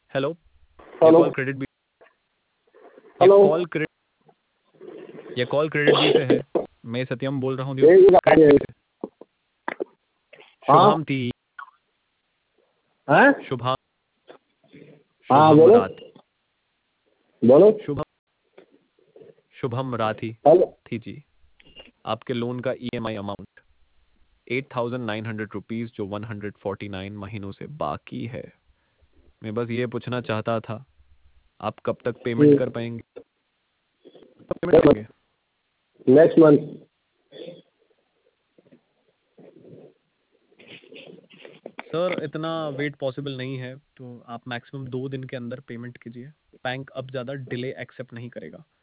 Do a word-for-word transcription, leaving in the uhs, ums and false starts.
Hello, ये hello call KreditBee ये hello call KreditBee ये कॉल क्रेडिट बी से है। मैं सत्यम बोल रहा हूँ एक मिनट आ क्रेडिट जाइए। बी से। हाँ शुभम थी हैं शुभम हाँ शुभम बोलो रात बोलो। शुभम शुभम राठी हेलो थी जी। आपके लोन का EMI amount eight thousand nine hundred rupees जो वन हंड्रेड फोर्टी नाइन महीनों से बाकी है। मैं बस ये पूछना चाहता था, आप कब तक पेमेंट कर पाएंगे? कब पेमेंट करेंगे? Next month. सर इतना वेट पॉसिबल नहीं है, तो आप मैक्सिमम दो दिन के अंदर पेमेंट कीजिए। बैंक अब ज़्यादा डिले एक्सेप्ट नहीं करेगा।